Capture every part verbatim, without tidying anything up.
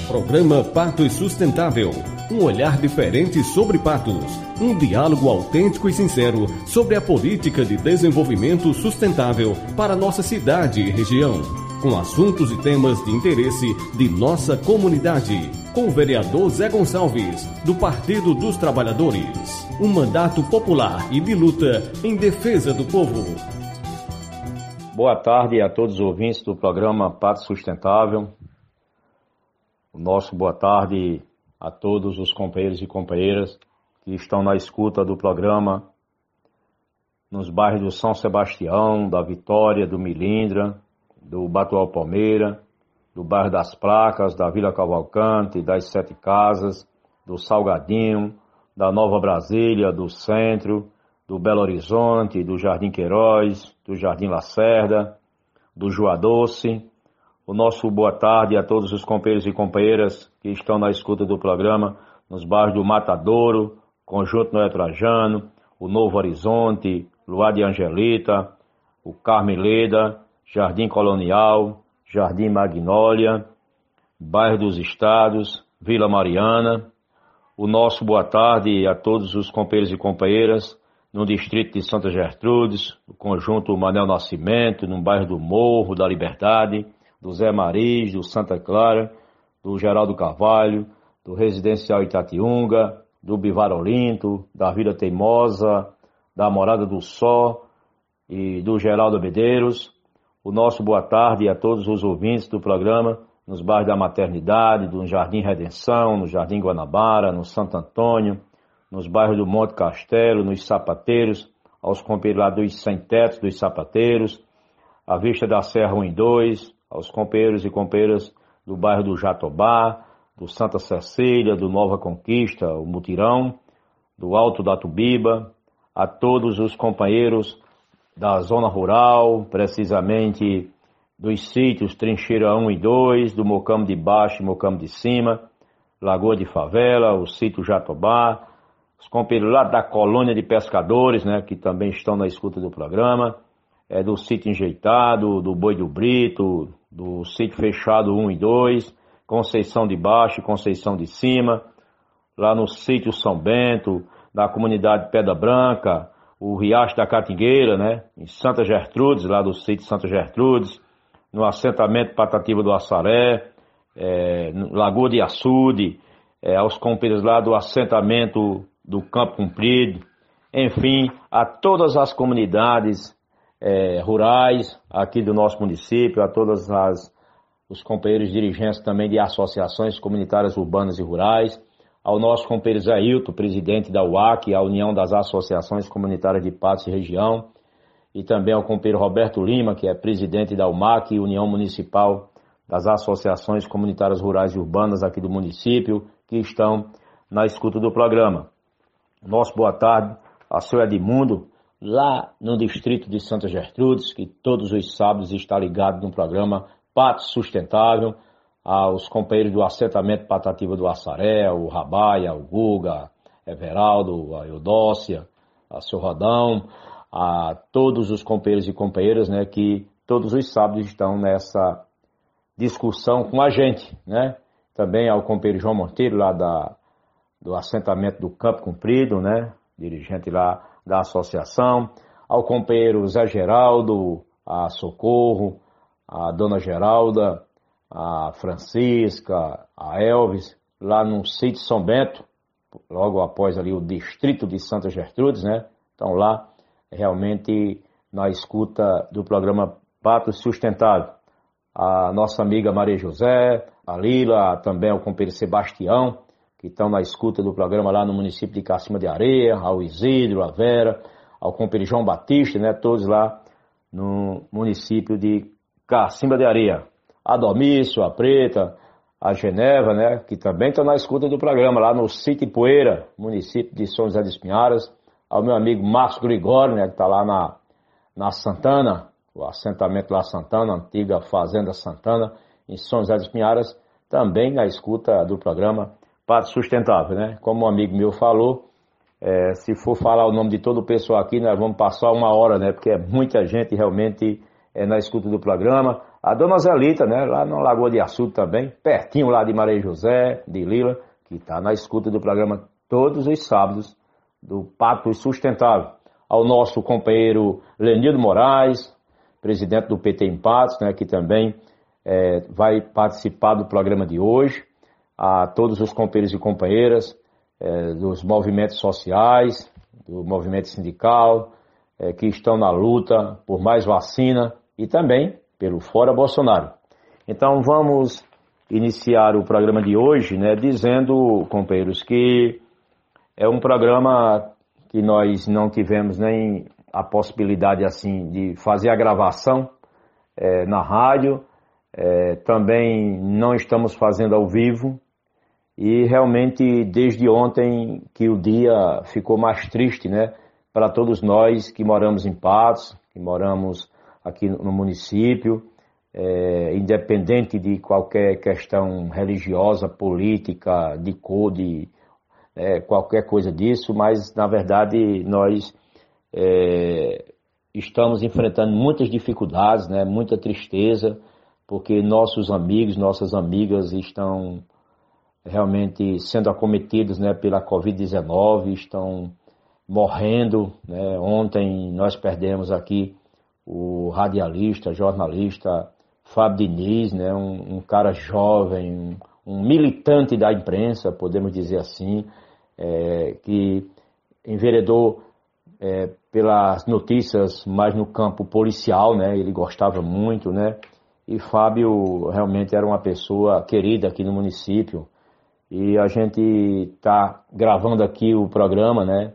Programa Patos Sustentável. Um olhar diferente sobre patos. Um diálogo autêntico e sincero sobre a política de desenvolvimento sustentável para nossa cidade e região. Com assuntos e temas de interesse de nossa comunidade. Com o vereador Zé Gonçalves, do Partido dos Trabalhadores. Um mandato popular e de luta em defesa do povo. Boa tarde a todos os ouvintes do programa Patos Sustentável. O nosso boa tarde a todos os companheiros e companheiras que estão na escuta do programa nos bairros do São Sebastião, da Vitória, do Milindra, do Batual Palmeira, do bairro das Placas, da Vila Cavalcante, das Sete Casas, do Salgadinho, da Nova Brasília, do Centro, do Belo Horizonte, do Jardim Queiroz, do Jardim Lacerda, do Joá Doce. O nosso boa tarde a todos os companheiros e companheiras que estão na escuta do programa nos bairros do Matadouro, Conjunto Noé Trajano, o Novo Horizonte, Luar de Angelita, o Carmeleda, Jardim Colonial, Jardim Magnólia, Bairro dos Estados, Vila Mariana. O nosso boa tarde a todos os companheiros e companheiras no distrito de Santa Gertrudes, no Conjunto Manel Nascimento, no bairro do Morro, da Liberdade, do Zé Maris, do Santa Clara, do Geraldo Carvalho, do Residencial Itatiunga, do Bivar Olinto, da Vila Teimosa, da Morada do Sol e do Geraldo Medeiros. O nosso boa tarde a todos os ouvintes do programa nos bairros da Maternidade, do Jardim Redenção, no Jardim Guanabara, no Santo Antônio, nos bairros do Monte Castelo, nos Sapateiros, aos companheiros lá dos Sem Tetos, dos Sapateiros, à Vista da Serra um e dois, aos companheiros e companheiras do bairro do Jatobá, do Santa Cecília, do Nova Conquista, o Mutirão, do Alto da Tubiba, a todos os companheiros da zona rural, precisamente dos sítios Trincheira um e dois, do Mocamo de Baixo e Mocamo de Cima, Lagoa de Favela, o sítio Jatobá, os companheiros lá da colônia de pescadores, né, que também estão na escuta do programa, é do sítio Enjeitado, do Boi do Brito, do sítio Fechado um e dois, Conceição de Baixo e Conceição de Cima, lá no sítio São Bento, da comunidade Pedra Branca, o Riacho da Catingueira, né, em Santa Gertrudes, lá do sítio Santa Gertrudes, no assentamento Patativa do Assaré, é, Lagoa de Açude, é, aos companheiros lá do assentamento do Campo Comprido, enfim, a todas as comunidades é, rurais aqui do nosso município, a todos os companheiros dirigentes também de associações comunitárias urbanas e rurais, ao nosso companheiro Zé Hilton, presidente da U A C, a União das Associações Comunitárias de Patos e Região, e também ao companheiro Roberto Lima, que é presidente da U M A C, União Municipal das Associações Comunitárias Rurais e Urbanas aqui do município, que estão na escuta do programa. Nosso boa tarde a seu Edmundo, lá no distrito de Santa Gertrudes, que todos os sábados está ligado no programa Patos Sustentável, aos companheiros do assentamento Patativa do Assaré, o Rabaia, o Guga, Everaldo, a Eudócia, a seu Rodão, a todos os companheiros e companheiras, né, que todos os sábados estão nessa discussão com a gente, né? Também ao companheiro João Monteiro, lá da, do assentamento do Campo Comprido, né? Dirigente lá da associação, ao companheiro Zé Geraldo, a Socorro, a Dona Geralda, a Francisca, a Elvis, lá no sítio São Bento, logo após ali o distrito de Santa Gertrudes, né? Então lá, realmente, na escuta do programa Patos Sustentável. A nossa amiga Maria José, a Lila, também o companheiro Sebastião, que estão na escuta do programa lá no município de Cacimba de Areia, ao Isidro, a Vera, ao companheiro João Batista, né? Todos lá no município de Cacimba de Areia. A Domício, a Preta, a Geneva, né, que também estão na escuta do programa, lá no sítio Poeira, município de São José dos Pinharas, ao meu amigo Márcio Grigório, né, que está lá na, na Santana, o assentamento lá Santana, antiga Fazenda Santana, em São José dos Pinharas, também na escuta do programa Patos Sustentável, né. Como um amigo meu falou, é, se for falar o nome de todo o pessoal aqui, nós vamos passar uma hora, né, porque é muita gente realmente é, na escuta do programa. A dona Zelita, né, lá na Lagoa de Açude também, pertinho lá de Maria José, de Lila, que está na escuta do programa todos os sábados, do Pacto Sustentável. Ao nosso companheiro Lenildo Moraes, presidente do P T em Patos, né, que também é, vai participar do programa de hoje. A todos os companheiros e companheiras é, dos movimentos sociais, do movimento sindical, é, que estão na luta por mais vacina e também pelo Fora Bolsonaro. Então vamos iniciar o programa de hoje, né, dizendo, companheiros, que é um programa que nós não tivemos nem a possibilidade assim de fazer a gravação é, na rádio, é, também não estamos fazendo ao vivo e realmente desde ontem que o dia ficou mais triste, né, para todos nós que moramos em Patos, que moramos aqui no município, é, independente de qualquer questão religiosa, política, de cor, de é, qualquer coisa disso, mas na verdade nós é, estamos enfrentando muitas dificuldades, né, muita tristeza, porque nossos amigos, nossas amigas estão realmente sendo acometidos, né, pela covid dezenove, estão morrendo, né. Ontem nós perdemos aqui o radialista, jornalista Fábio Diniz, né, um, um cara jovem, um, um militante da imprensa, podemos dizer assim, é, que enveredou é, pelas notícias mais no campo policial, né, ele gostava muito, né, e Fábio realmente era uma pessoa querida aqui no município, e a gente está gravando aqui o programa, né,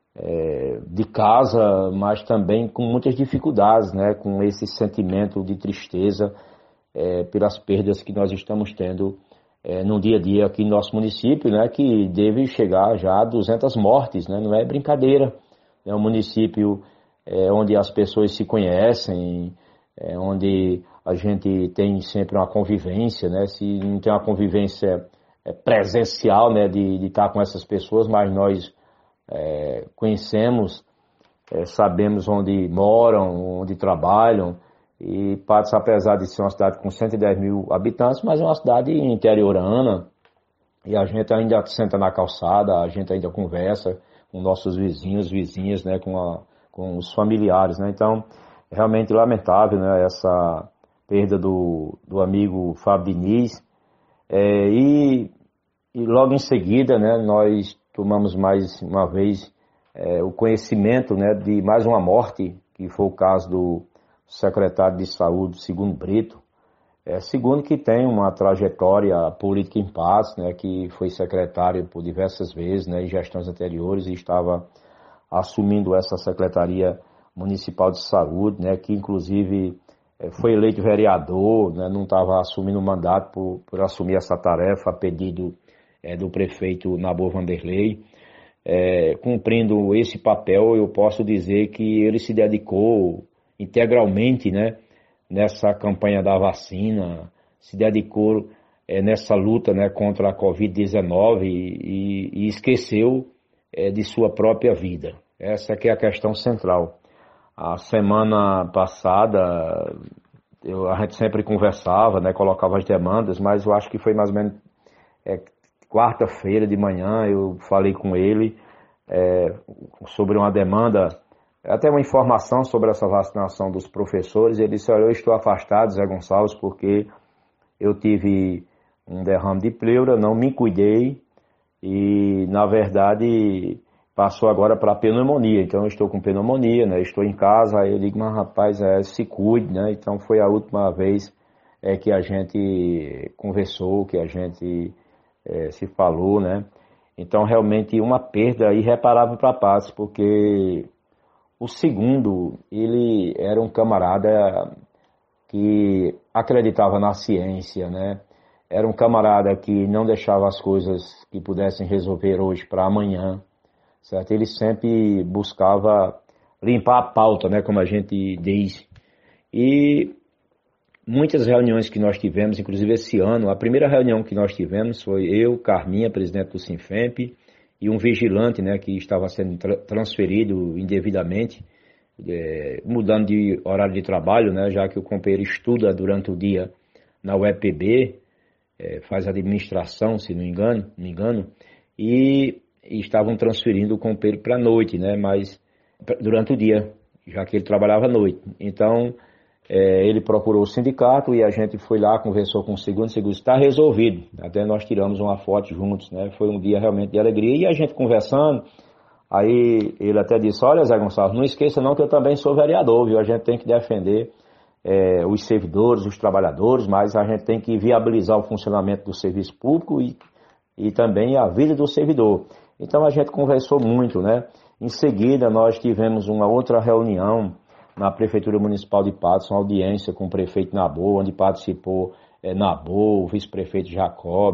É, de casa, mas também com muitas dificuldades, né, com esse sentimento de tristeza é, pelas perdas que nós estamos tendo é, no dia a dia aqui no nosso município, né, que deve chegar já a duzentas mortes, né, não é brincadeira. É um município é, onde as pessoas se conhecem, é, onde a gente tem sempre uma convivência, né, se não tem uma convivência é, presencial, né, de, de estar com essas pessoas, mas nós É, conhecemos, é, sabemos onde moram, onde trabalham, e Patos, apesar de ser uma cidade com cento e dez mil habitantes, mas é uma cidade interiorana, e a gente ainda senta na calçada, a gente ainda conversa com nossos vizinhos, vizinhas, né, com, a, com os familiares, né, então é realmente lamentável, né, essa perda do, do amigo Fábio Diniz, é, e, e logo em seguida, né, nós tomamos mais uma vez é, o conhecimento, né, de mais uma morte, que foi o caso do secretário de Saúde, Segundo Brito, é, Segundo que tem uma trajetória política em Patos, né, que foi secretário por diversas vezes, né, em gestões anteriores, e estava assumindo essa Secretaria Municipal de Saúde, né, que inclusive é, foi eleito vereador, né, não estava assumindo o mandato por, por assumir essa tarefa a pedido É, do prefeito Nabor Vanderlei. É, cumprindo esse papel, eu posso dizer que ele se dedicou integralmente, né, nessa campanha da vacina, se dedicou é, nessa luta, né, contra a covid dezenove e, e esqueceu é, de sua própria vida. Essa que é a questão central. A semana passada, eu, a gente sempre conversava, né, colocava as demandas, mas eu acho que foi mais ou menos É, quarta-feira de manhã eu falei com ele é, sobre uma demanda, até uma informação sobre essa vacinação dos professores. Ele disse: olha, eu estou afastado, Zé Gonçalves, porque eu tive um derrame de pleura, não me cuidei e, na verdade, passou agora para pneumonia. Então eu estou com pneumonia, né? Estou em casa. Aí eu digo: mas rapaz, é, se cuide, né? Então foi a última vez é, que a gente conversou, que a gente É, se falou, né? Então realmente uma perda irreparável para Patos, porque o Segundo, ele era um camarada que acreditava na ciência, né? Era um camarada que não deixava as coisas que pudessem resolver hoje para amanhã, certo? Ele sempre buscava limpar a pauta, né? Como a gente diz. E muitas reuniões que nós tivemos, inclusive esse ano, a primeira reunião que nós tivemos foi eu, Carminha, presidente do Sinfemp, e um vigilante, né, que estava sendo tra- transferido indevidamente, é, mudando de horário de trabalho, né, já que o companheiro estuda durante o dia na U E P B, é, faz administração, se não me engano, me engano e, e estavam transferindo o companheiro para a noite, né, mas durante o dia, já que ele trabalhava à noite. Então, é, ele procurou o sindicato e a gente foi lá, conversou com o segundo, o segundo está resolvido. Até nós tiramos uma foto juntos, né? Foi um dia realmente de alegria. E a gente conversando, aí ele até disse, olha, Zé Gonçalves, não esqueça não que eu também sou vereador, viu? A gente tem que defender é, os servidores, os trabalhadores, mas a gente tem que viabilizar o funcionamento do serviço público e, e também a vida do servidor. Então a gente conversou muito, né? Em seguida nós tivemos uma outra reunião na Prefeitura Municipal de Patos, uma audiência com o prefeito Nabô, onde participou é, Nabô, o vice-prefeito Jacob,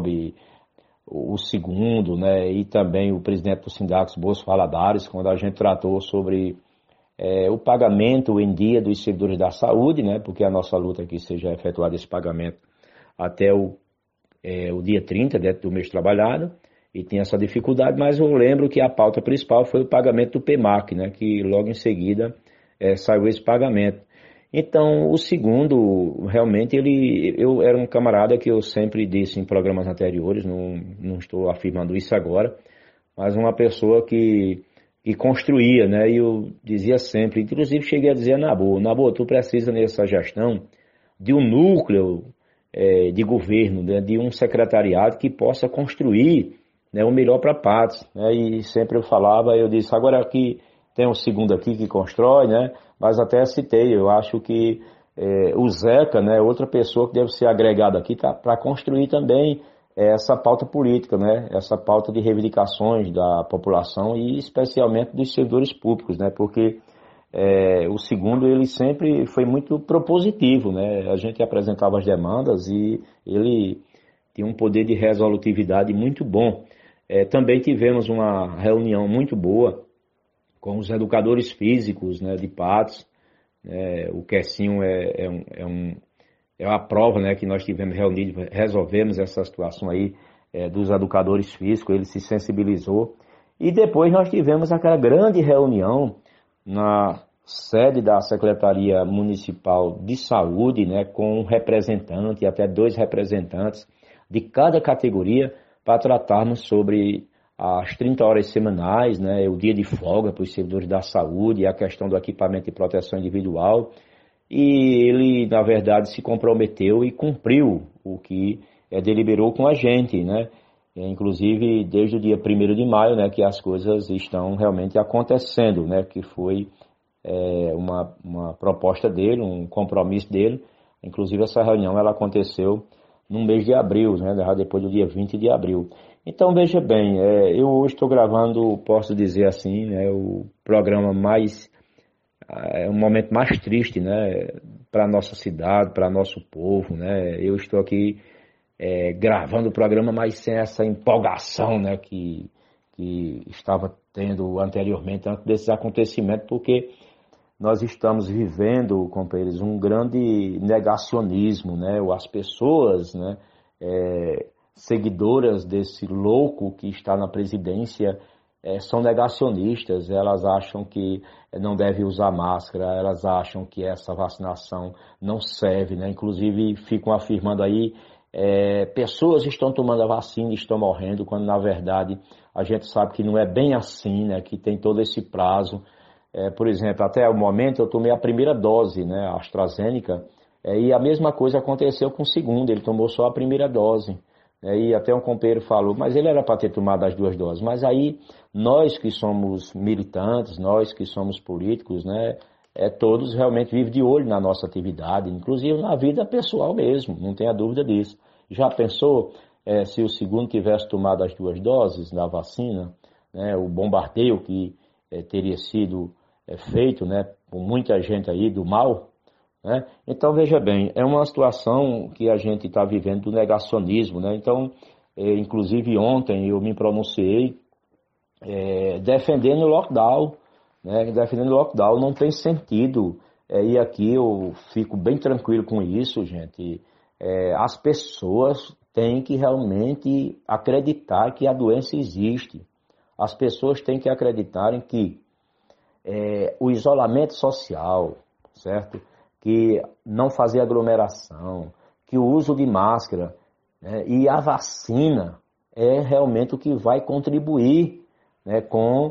o, o segundo, né, e também o presidente do Sindax, Bolso Valadares, quando a gente tratou sobre é, o pagamento em dia dos servidores da saúde, né, porque a nossa luta aqui seja efetuado esse pagamento até o, é, o dia trinta, dentro do mês trabalhado, e tem essa dificuldade, mas eu lembro que a pauta principal foi o pagamento do P M A C, né, que logo em seguida É, saiu esse pagamento. Então, o segundo, realmente, ele, eu era um camarada que eu sempre disse em programas anteriores, não, não estou afirmando isso agora, mas uma pessoa que, que construía, né? E eu dizia sempre, inclusive cheguei a dizer, Nabô, Nabô, tu precisa nessa gestão de um núcleo é, de governo, né, de um secretariado que possa construir, né, o melhor para Patos, né? E sempre eu falava, eu disse, agora que tem um segundo aqui que constrói, né? Mas até citei, eu acho que é, o Zeca, né, outra pessoa que deve ser agregada aqui tá, para construir também é, essa pauta política, né? Essa pauta de reivindicações da população e especialmente dos servidores públicos, né? Porque é, o segundo, ele sempre foi muito propositivo, né? A gente apresentava as demandas e ele tinha um poder de resolutividade muito bom. É, também tivemos uma reunião muito boa com os educadores físicos, né, de Patos. É, o Quessinho é, é, um, é, um, é uma prova, né, que nós tivemos reunido, resolvemos essa situação aí é, dos educadores físicos, ele se sensibilizou. E depois nós tivemos aquela grande reunião na sede da Secretaria Municipal de Saúde, né, com um representante, até dois representantes de cada categoria, para tratarmos sobre as trinta horas semanais, né, o dia de folga para os servidores da saúde, a questão do equipamento de proteção individual. E ele, na verdade, se comprometeu e cumpriu o que é, deliberou com a gente, né? Inclusive, desde o dia primeiro de maio, né, que as coisas estão realmente acontecendo, né? Que foi é, uma, uma proposta dele, um compromisso dele. Inclusive, essa reunião ela aconteceu no mês de abril, né, depois do dia vinte de abril. Então, veja bem, é, eu hoje estou gravando, posso dizer assim, né, o programa mais, é um momento mais triste, né, para a nossa cidade, para nosso povo, né. Eu estou aqui é, gravando o programa, mas sem essa empolgação, né, que, que estava tendo anteriormente, antes desses acontecimentos, porque nós estamos vivendo, companheiros, um grande negacionismo, né, as pessoas, né, é, seguidoras desse louco que está na presidência é, são negacionistas, elas acham que não deve usar máscara, elas acham que essa vacinação não serve, né? Inclusive ficam afirmando aí, é, pessoas estão tomando a vacina e estão morrendo, quando na verdade a gente sabe que não é bem assim, né? Que tem todo esse prazo. É, por exemplo, até o momento eu tomei a primeira dose, né? A AstraZeneca, é, e a mesma coisa aconteceu com o segundo, ele tomou só a primeira dose. E até um companheiro falou, mas ele era para ter tomado as duas doses. Mas aí, nós que somos militantes, nós que somos políticos, né, é, todos realmente vivem de olho na nossa atividade, inclusive na vida pessoal mesmo, não tenha dúvida disso. Já pensou é, se o segundo tivesse tomado as duas doses da vacina, né, o bombardeio que é, teria sido é, feito, né, por muita gente aí do mal? Né? Então, veja bem, é uma situação que a gente está vivendo do negacionismo, né? Então, é, inclusive ontem eu me pronunciei é, defendendo o lockdown, né? Defendendo o lockdown não tem sentido, é, e aqui eu fico bem tranquilo com isso, gente. É, as pessoas têm que realmente acreditar que a doença existe. As pessoas têm que acreditarem que é, o isolamento social, certo? Que não fazer aglomeração, que o uso de máscara, né, e a vacina é realmente o que vai contribuir, né, com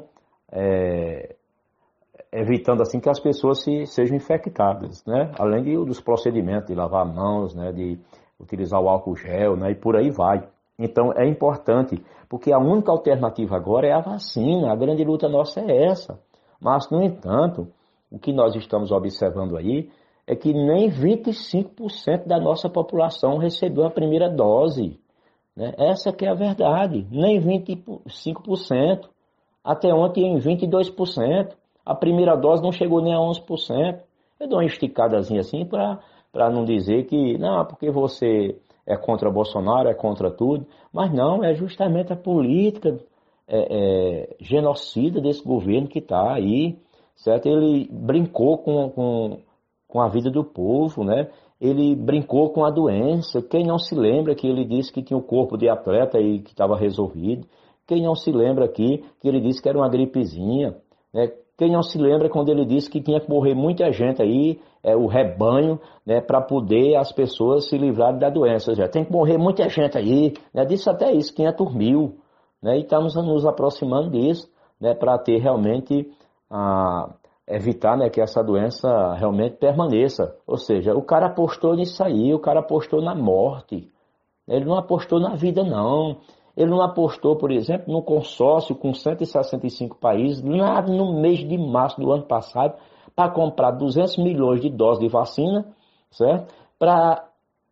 é, evitando assim que as pessoas se, sejam infectadas, né? Além de, dos procedimentos de lavar mãos, né, de utilizar o álcool gel, né, e por aí vai. Então é importante, porque a única alternativa agora é a vacina, a grande luta nossa é essa. Mas, no entanto, o que nós estamos observando aí é que nem vinte e cinco por cento da nossa população recebeu a primeira dose, né? Essa que é a verdade, nem vinte e cinco por cento. Até ontem em vinte e dois por cento. A primeira dose não chegou nem a onze por cento. Eu dou uma esticadazinha assim para não dizer que, não, porque você é contra Bolsonaro, é contra tudo. Mas não, é justamente a política é, é, genocida desse governo que está aí, certo? Ele brincou com, com, com a vida do povo, né? Ele brincou com a doença. Quem não se lembra que ele disse que tinha o corpo de atleta e que estava resolvido? Quem não se lembra aqui que ele disse que era uma gripezinha, né? Quem não se lembra quando ele disse que tinha que morrer muita gente aí, é, o rebanho, né, para poder as pessoas se livrarem da doença. Já tem que morrer muita gente aí, né? Disse até isso, quinhentos mil, né? E estamos nos aproximando disso, né, para ter realmente, a, evitar, né, que essa doença realmente permaneça. Ou seja, o cara apostou nisso aí, o cara apostou na morte, ele não apostou na vida não. Ele não apostou, por exemplo, num consórcio com cento e sessenta e cinco países, lá no mês de março do ano passado, para comprar duzentos milhões de doses de vacina, certo? Para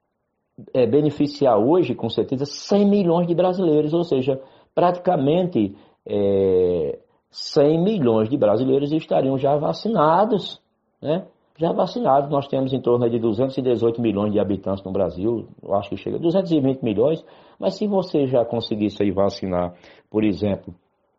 é, beneficiar hoje, com certeza, cem milhões de brasileiros, ou seja, praticamente é, cem milhões de brasileiros estariam já vacinados, né? Já vacinados, nós temos em torno de duzentos e dezoito milhões de habitantes no Brasil, eu acho que chega a duzentos e vinte milhões, mas se você já conseguisse aí vacinar, por exemplo,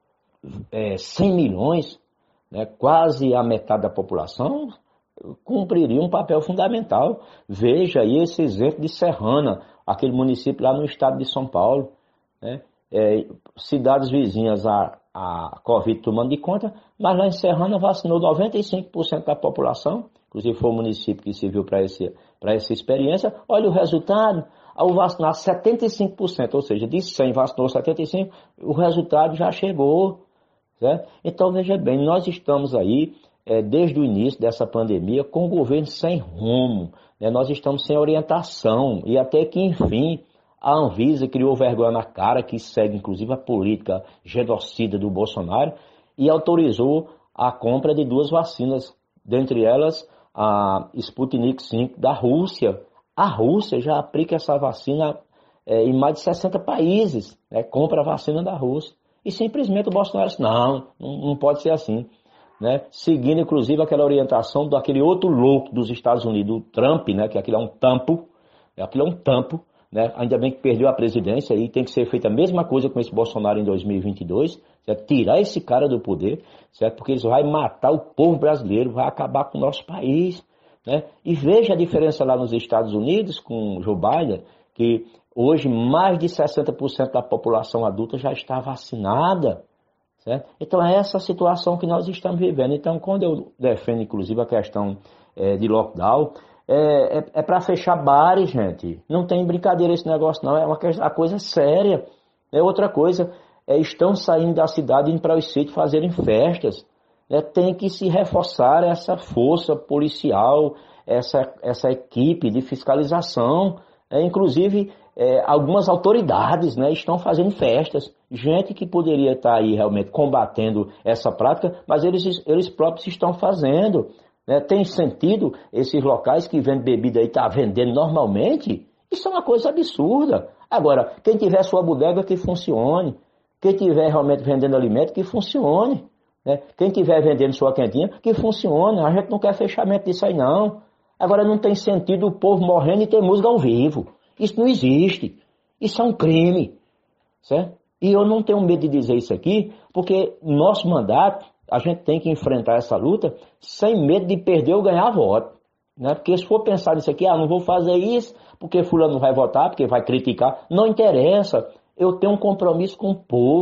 é, cem milhões, né, quase a metade da população, cumpriria um papel fundamental. Veja aí esse exemplo de Serrana, aquele município lá no estado de São Paulo, né, é, cidades vizinhas a, a Covid tomando de conta, mas lá em Serrana vacinou noventa e cinco por cento da população. Inclusive foi o município que serviu para essa experiência. Olha o resultado, ao vacinar setenta e cinco por cento, ou seja, de cem vacinou setenta e cinco por cento, o resultado já chegou. Certo? Então veja bem, nós estamos aí, é, desde o início dessa pandemia, com o governo sem rumo, né? Nós estamos sem orientação e até que, enfim, a Anvisa criou vergonha na cara, que segue inclusive a política genocida do Bolsonaro, e autorizou a compra de duas vacinas, dentre elas a Sputnik cinco da Rússia. A Rússia já aplica essa vacina é, em mais de sessenta países, né? Compra a vacina da Rússia. E simplesmente o Bolsonaro disse, não, não pode ser assim, né? Seguindo inclusive aquela orientação daquele outro louco dos Estados Unidos, o Trump, né? Que aquilo é um tampo, aquilo é um tampo, né? Ainda bem que perdeu a presidência e tem que ser feita a mesma coisa com esse Bolsonaro em dois mil e vinte e dois, certo? Tirar esse cara do poder, certo? Porque isso vai matar o povo brasileiro, vai acabar com o nosso país, né? E veja a diferença lá nos Estados Unidos com Joe Biden, que hoje mais de sessenta por cento da população adulta já está vacinada, certo? Então é essa situação que nós estamos vivendo. Então quando eu defendo inclusive a questão é, de lockdown, É, é, é para fechar bares, gente. Não tem brincadeira esse negócio, não. É uma questão, a coisa séria. É outra coisa. É, estão saindo da cidade indo para os sítios fazerem festas. É, tem que se reforçar essa força policial, essa, essa equipe de fiscalização. É, inclusive, é, algumas autoridades, né, estão fazendo festas. Gente que poderia estar aí realmente combatendo essa prática, mas eles, eles próprios estão fazendo. Né? Tem sentido esses locais que vendem bebida aí estar tá vendendo normalmente? Isso é uma coisa absurda. Agora, quem tiver sua bodega que funcione. Quem tiver realmente vendendo alimento, que funcione. Né? Quem tiver vendendo sua quentinha, que funcione. A gente não quer fechamento disso aí não. Agora não tem sentido o povo morrendo e ter música ao vivo. Isso não existe. Isso é um crime. Certo? E eu não tenho medo de dizer isso aqui, porque nosso mandato, a gente tem que enfrentar essa luta sem medo de perder ou ganhar voto. Né? Porque se for pensar nisso aqui, ah, não vou fazer isso porque fulano não vai votar, porque vai criticar. Não interessa. Eu tenho um compromisso com o povo.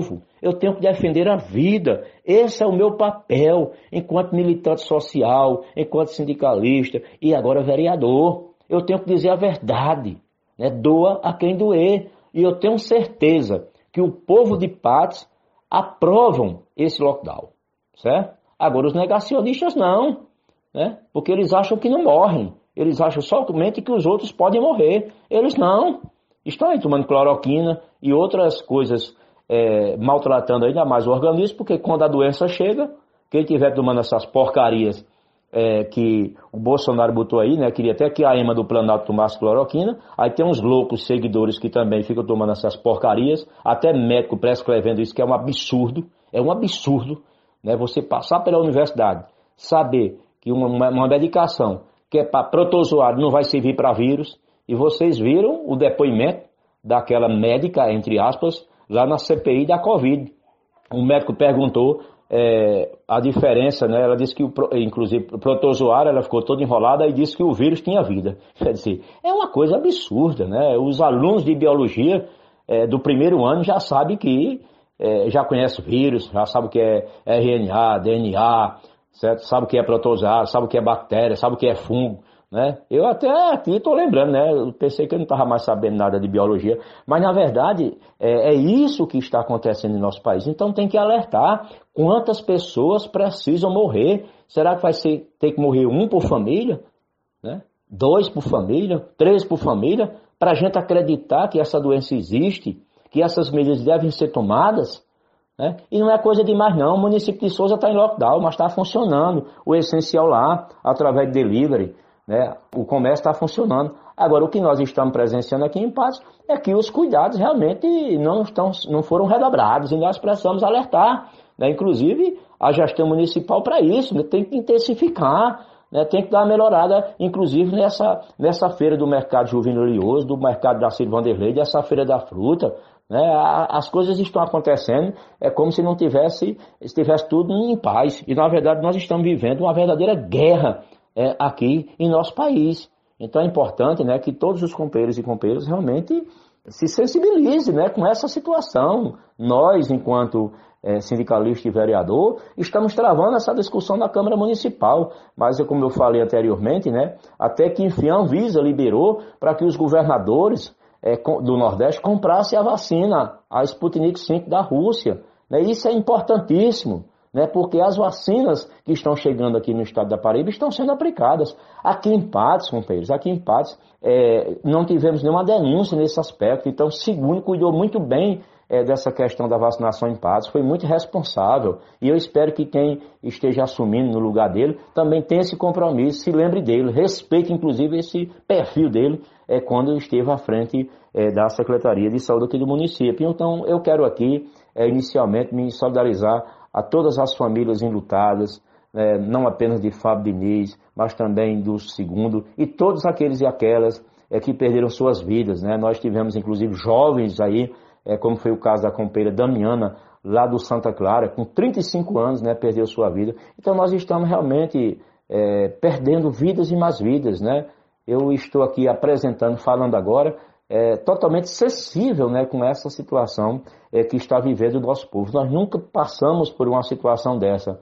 Eu tenho que defender a vida. Esse é o meu papel enquanto militante social, enquanto sindicalista e agora vereador. Eu tenho que dizer a verdade, né? Doa a quem doer. E eu tenho certeza que o povo de Patos aprovam esse lockdown, certo? Agora os negacionistas não, né? Porque eles acham que não morrem. Eles acham somente que os outros podem morrer. Eles não. Estão aí tomando cloroquina e outras coisas, é, maltratando ainda mais o organismo, porque quando a doença chega, quem estiver tomando essas porcarias é, que o Bolsonaro botou aí, né? Queria até que a Ema do Planalto tomasse cloroquina. Aí tem uns loucos seguidores que também ficam tomando essas porcarias, até médico prescrevendo isso, que é um absurdo. É um absurdo, né? Você passar pela universidade, saber que uma, uma medicação que é para protozoário não vai servir para vírus, e vocês viram o depoimento daquela médica, entre aspas, lá na C P I da Covid. O médico perguntou é, a diferença, né? Ela disse que, o, inclusive, o protozoário, ela ficou toda enrolada e disse que o vírus tinha vida. Quer dizer, é uma coisa absurda, né? Os alunos de biologia é, do primeiro ano já sabem que, é, já conhecem o vírus, já sabem o que é R N A, D N A, certo? Sabe o que é protozoário, sabe o que é bactéria, sabe o que é fungo, né? Eu até aqui estou lembrando, né? Eu pensei que eu não estava mais sabendo nada de biologia, mas na verdade é, é isso que está acontecendo em nosso país. Então tem que alertar quantas pessoas precisam morrer. Será que vai ser, ter que morrer um por família, né? Dois por família, três por família, para a gente acreditar que essa doença existe, que essas medidas devem ser tomadas? Né? E não é coisa demais não, o município de Souza está em lockdown, mas está funcionando o essencial lá, através de delivery, né? O comércio está funcionando. Agora, o que nós estamos presenciando aqui em Patos é que os cuidados realmente não, estão, não foram redobrados e nós precisamos alertar, né? Inclusive a gestão municipal para isso, né? Tem que intensificar, né? Tem que dar uma melhorada, inclusive nessa, nessa feira do mercado juvenil oleoso, do mercado da Ciro Vanderlei, dessa feira da fruta. Né? As coisas estão acontecendo, é como se não tivesse, estivesse tudo em paz. E na verdade nós estamos vivendo uma verdadeira guerra é, aqui em nosso país. Então é importante, né, que todos os companheiros e companheiras realmente se sensibilizem, né, com essa situação. Nós, enquanto é, sindicalista e vereador, estamos travando essa discussão na Câmara Municipal. Mas, como eu falei anteriormente, né, até que enfim a Anvisa liberou para que os governadores É, do Nordeste comprasse a vacina, a Sputnik cinco da Rússia. Né? Isso é importantíssimo, né? Porque as vacinas que estão chegando aqui no estado da Paraíba estão sendo aplicadas. Aqui em Patos, companheiros, aqui em Patos, é, não tivemos nenhuma denúncia nesse aspecto. Então, o Segundo cuidou muito bem é, dessa questão da vacinação em Patos, foi muito responsável. E eu espero que quem esteja assumindo no lugar dele também tenha esse compromisso, se lembre dele, respeite inclusive esse perfil dele, é quando esteve à frente é, da Secretaria de Saúde aqui do município. Então, eu quero aqui, é, inicialmente, me solidarizar a todas as famílias enlutadas, é, não apenas de Fábio Diniz, mas também do Segundo, e todos aqueles e aquelas é, que perderam suas vidas. Né? Nós tivemos, inclusive, jovens aí, é, como foi o caso da companheira Damiana, lá do Santa Clara, com trinta e cinco anos, né, perdeu sua vida. Então, nós estamos realmente é, perdendo vidas e mais vidas, né? Eu estou aqui apresentando, falando agora, é, totalmente sensível, né, com essa situação é, que está vivendo o nosso povo. Nós nunca passamos por uma situação dessa.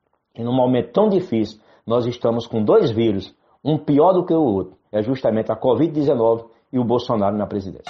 E num momento tão difícil, nós estamos com dois vírus, um pior do que o outro. É justamente a covid dezenove e o Bolsonaro na presidência.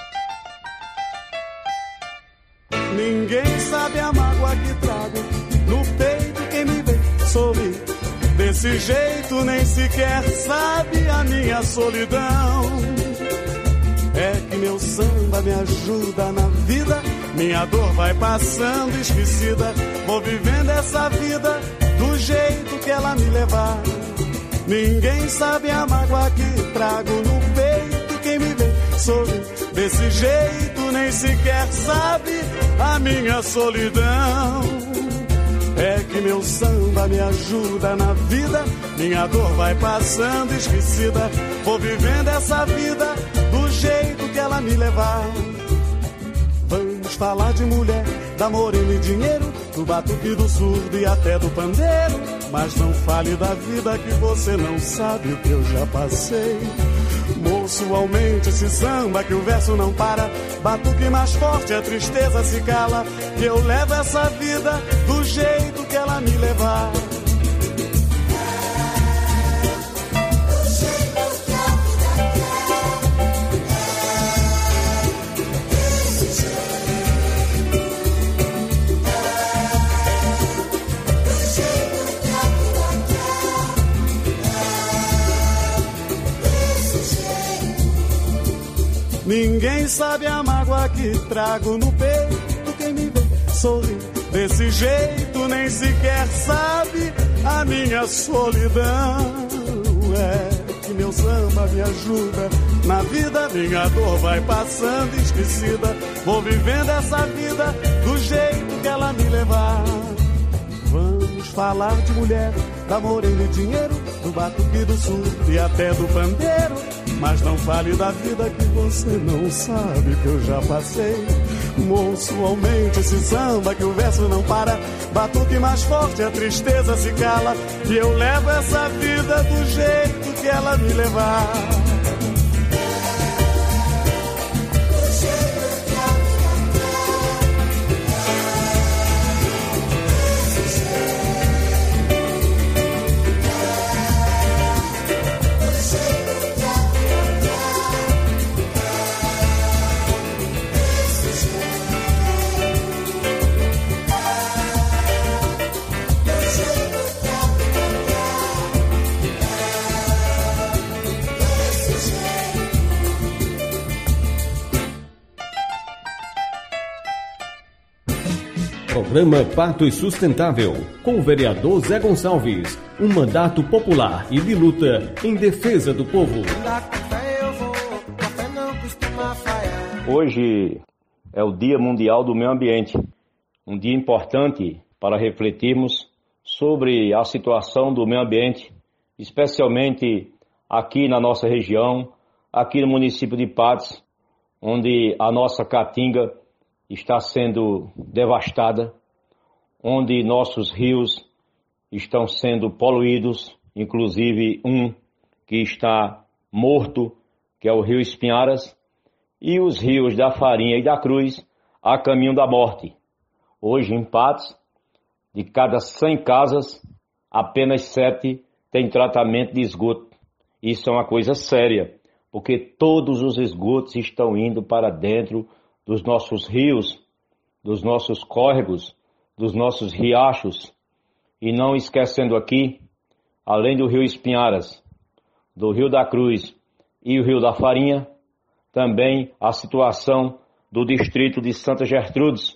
Ninguém sabe a mágoa que trago no peito, quem me vê sorrir. Desse jeito nem sequer sabe a minha solidão. É que meu samba me ajuda na vida, minha dor vai passando esquecida. Vou vivendo essa vida do jeito que ela me levar. Ninguém sabe a mágoa que trago no peito, quem me vê sorrir. Desse jeito nem sequer sabe a minha solidão. É que meu samba me ajuda na vida, minha dor vai passando esquecida. Vou vivendo essa vida do jeito que ela me levar. Vamos falar de mulher, da morena e dinheiro, do batuque, do surdo e até do pandeiro. Mas não fale da vida que você não sabe o que eu já passei. Moço, Moço, aumente esse samba que o verso não para. Batuque mais forte, a tristeza se cala. Que eu levo essa vida do jeito que ela me levar. Ninguém sabe a mágoa que trago no peito. Quem me vê sorri desse jeito nem sequer sabe a minha solidão. É que meu samba me ajuda na vida, minha dor vai passando esquecida. Vou vivendo essa vida do jeito que ela me levar. Vamos falar de mulher, da morena e dinheiro, do batuque do sul e até do pandeiro. Mas não fale da vida que você não sabe que eu já passei. Moço, aumente esse samba que o verso não para. Batuque mais forte, a tristeza se cala. E eu levo essa vida do jeito que ela me levar. Programa Patos Sustentável, com o vereador Zé Gonçalves. Um mandato popular e de luta em defesa do povo. Hoje é o Dia Mundial do Meio Ambiente. Um dia importante para refletirmos sobre a situação do meio ambiente, especialmente aqui na nossa região, aqui no município de Patos, onde a nossa caatinga está sendo devastada, onde nossos rios estão sendo poluídos, inclusive um que está morto, que é o Rio Espinharas, e os rios da Farinha e da Cruz a caminho da morte. Hoje, em Patos, de cada cem casas, apenas sete têm tratamento de esgoto. Isso é uma coisa séria, porque todos os esgotos estão indo para dentro dos nossos rios, dos nossos córregos, dos nossos riachos, e não esquecendo aqui, além do Rio Espinharas, do Rio da Cruz e o Rio da Farinha, também a situação do distrito de Santa Gertrudes,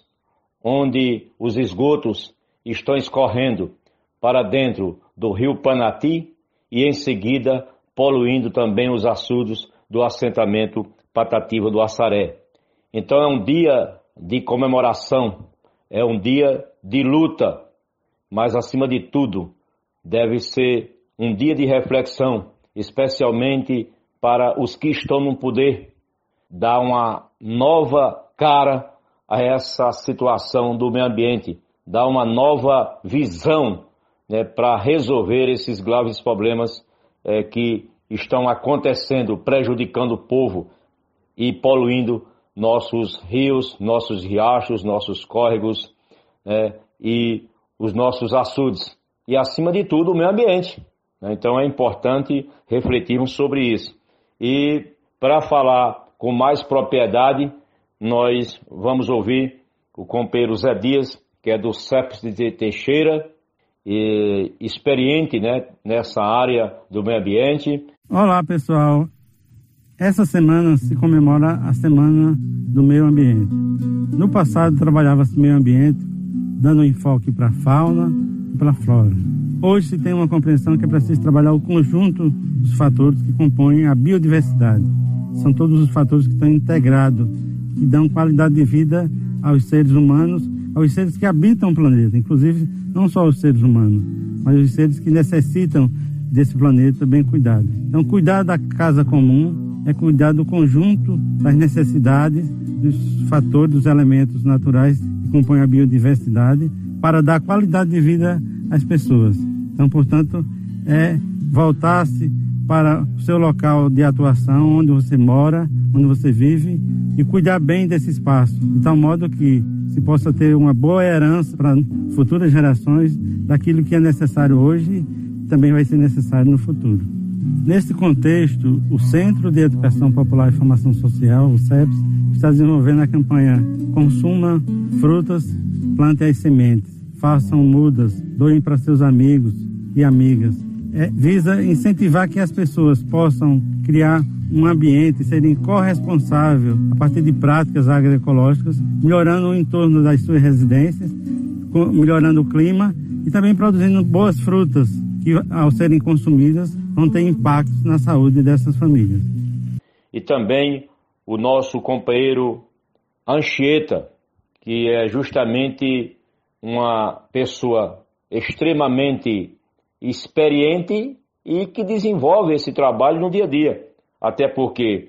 onde os esgotos estão escorrendo para dentro do Rio Panati e em seguida poluindo também os açudes do assentamento Patativa do Assaré. Então é um dia de comemoração, é um dia de luta, mas acima de tudo deve ser um dia de reflexão, especialmente para os que estão no poder, dar uma nova cara a essa situação do meio ambiente, dar uma nova visão, né, para resolver esses graves problemas é, que estão acontecendo, prejudicando o povo e poluindo nossos rios, nossos riachos, nossos córregos, né, e os nossos açudes. E, acima de tudo, o meio ambiente. Né? Então, é importante refletirmos sobre isso. E, para falar com mais propriedade, nós vamos ouvir o companheiro Zé Dias, que é do C E P S de Teixeira, e experiente, né, nessa área do meio ambiente. Olá, pessoal. Essa semana se comemora a Semana do Meio Ambiente. No passado, trabalhava-se meio ambiente, dando enfoque para a fauna e para a flora. Hoje se tem uma compreensão que é preciso trabalhar o conjunto dos fatores que compõem a biodiversidade. São todos os fatores que estão integrados, que dão qualidade de vida aos seres humanos, aos seres que habitam o planeta, inclusive não só os seres humanos, mas os seres que necessitam desse planeta bem cuidado. Então, cuidar da casa comum é cuidar do conjunto das necessidades, dos fatores, dos elementos naturais que compõem a biodiversidade para dar qualidade de vida às pessoas. Então, portanto, é voltar-se para o seu local de atuação, onde você mora, onde você vive, e cuidar bem desse espaço, de tal modo que se possa ter uma boa herança para futuras gerações daquilo que é necessário hoje e também vai ser necessário no futuro. Neste contexto, o Centro de Educação Popular e Formação Social, o C E P S, está desenvolvendo a campanha Consuma Frutas, Plante as Sementes, Façam Mudas, Doem para seus amigos e amigas. É, visa incentivar que as pessoas possam criar um ambiente, serem corresponsáveis a partir de práticas agroecológicas, melhorando o entorno das suas residências, melhorando o clima e também produzindo boas frutas que, ao serem consumidas, vão ter impactos na saúde dessas famílias. E também o nosso companheiro Anchieta, que é justamente uma pessoa extremamente experiente e que desenvolve esse trabalho no dia a dia, até porque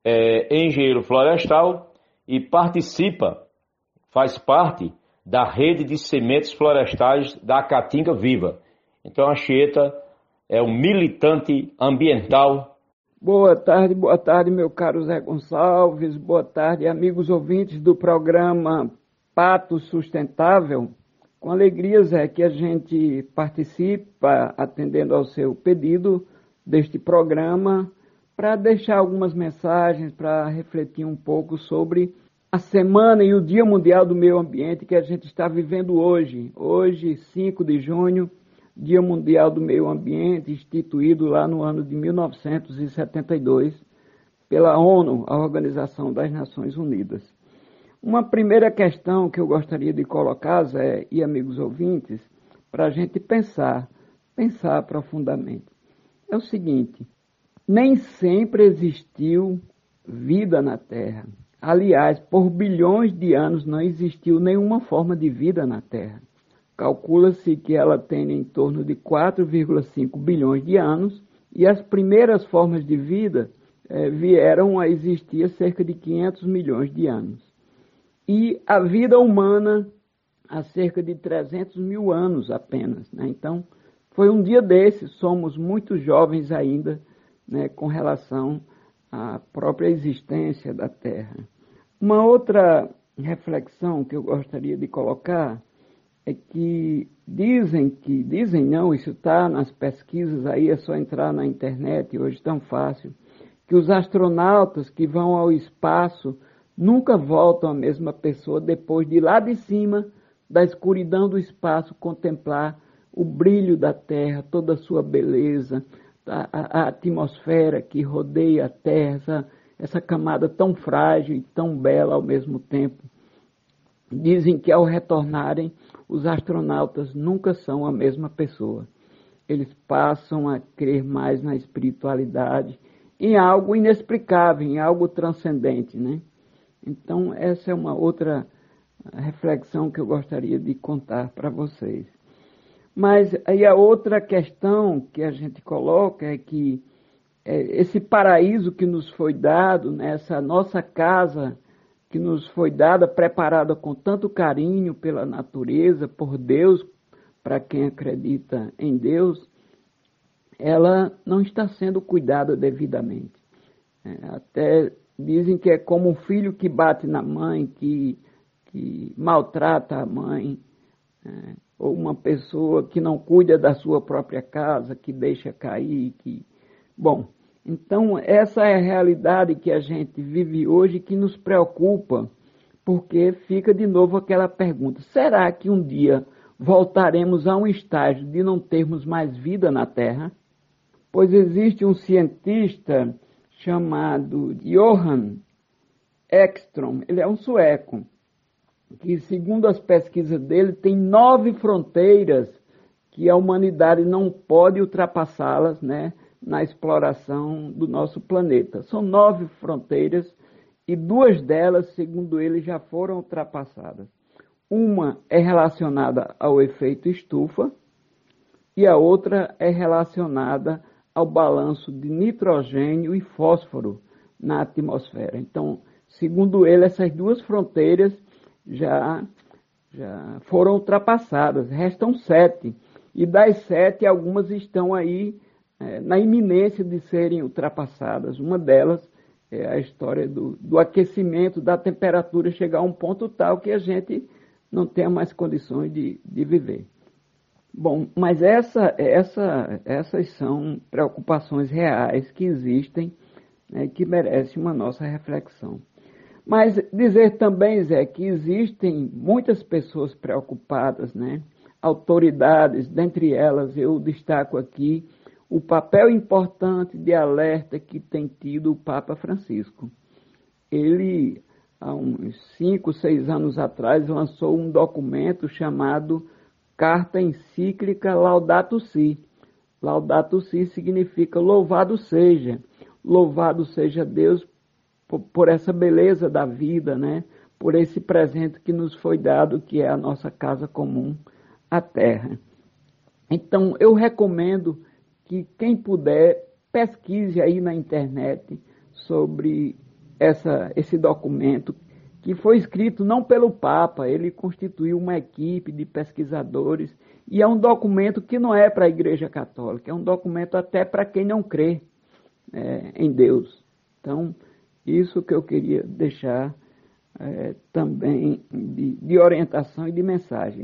é engenheiro florestal e participa, faz parte da rede de sementes florestais da Caatinga Viva. Então a Anchieta é um militante ambiental. Boa tarde, boa tarde, meu caro Zé Gonçalves, boa tarde, amigos ouvintes do programa Pato Sustentável. Com alegria, Zé, que a gente participa, atendendo ao seu pedido deste programa, para deixar algumas mensagens, para refletir um pouco sobre a semana e o Dia Mundial do Meio Ambiente que a gente está vivendo hoje. Hoje, cinco de junho, Dia Mundial do Meio Ambiente, instituído lá no ano de mil novecentos e setenta e dois pela ONU, a Organização das Nações Unidas. Uma primeira questão que eu gostaria de colocar, Zé e amigos ouvintes, para a gente pensar, pensar profundamente, é o seguinte: nem sempre existiu vida na Terra. Aliás, por bilhões de anos não existiu nenhuma forma de vida na Terra. Calcula-se que ela tem em torno de quatro vírgula cinco bilhões de anos e as primeiras formas de vida eh, vieram a existir há cerca de quinhentos milhões de anos. E a vida humana há cerca de trezentos mil anos apenas, né? Então, foi um dia desses, somos muito jovens ainda, né, com relação à própria existência da Terra. Uma outra reflexão que eu gostaria de colocar é que dizem que, dizem não, isso está nas pesquisas aí, é só entrar na internet, hoje tão fácil, que os astronautas que vão ao espaço nunca voltam a mesma pessoa depois de lá de cima, da escuridão do espaço, contemplar o brilho da Terra, toda a sua beleza, a, a, a atmosfera que rodeia a Terra, essa, essa camada tão frágil e tão bela ao mesmo tempo. Dizem que ao retornarem, os astronautas nunca são a mesma pessoa. Eles passam a crer mais na espiritualidade, em algo inexplicável, em algo transcendente, né? Então, essa é uma outra reflexão que eu gostaria de contar para vocês. Mas aí a outra questão que a gente coloca é que é, esse paraíso que nos foi dado, né, essa nossa casa que nos foi dada, preparada com tanto carinho pela natureza, por Deus, para quem acredita em Deus, ela não está sendo cuidada devidamente. É, até dizem que é como um filho que bate na mãe, que, que maltrata a mãe, é, ou uma pessoa que não cuida da sua própria casa, que deixa cair. Que... Bom, então essa é a realidade que a gente vive hoje, que nos preocupa, porque fica de novo aquela pergunta: será que um dia voltaremos a um estágio de não termos mais vida na Terra? Pois existe um cientista chamado Johan Ekström, ele é um sueco, que segundo as pesquisas dele tem nove fronteiras que a humanidade não pode ultrapassá-las, né, na exploração do nosso planeta. São nove fronteiras e duas delas, segundo ele, já foram ultrapassadas. Uma é relacionada ao efeito estufa e a outra é relacionada ao balanço de nitrogênio e fósforo na atmosfera. Então, segundo ele, essas duas fronteiras já, já foram ultrapassadas. Restam sete. E das sete, algumas estão aí é, na iminência de serem ultrapassadas. Uma delas é a história do, do aquecimento da temperatura chegar a um ponto tal que a gente não tenha mais condições de, de viver. Bom, mas essa, essa, essas são preocupações reais que existem, né, que merecem uma nossa reflexão. Mas dizer também, Zé, que existem muitas pessoas preocupadas, né, autoridades, dentre elas eu destaco aqui o papel importante de alerta que tem tido o Papa Francisco. Ele, há uns cinco, seis anos atrás, lançou um documento chamado Carta Encíclica Laudato Si. Laudato Si significa louvado seja. Louvado seja Deus por, por essa beleza da vida, né? Por esse presente que nos foi dado, que é a nossa casa comum, a terra. Então, eu recomendo que quem puder pesquise aí na internet sobre essa, esse documento, que foi escrito não pelo Papa, ele constituiu uma equipe de pesquisadores, e é um documento que não é para a Igreja Católica, é um documento até para quem não crê é, em Deus. Então, isso que eu queria deixar é, também de, de orientação e de mensagem.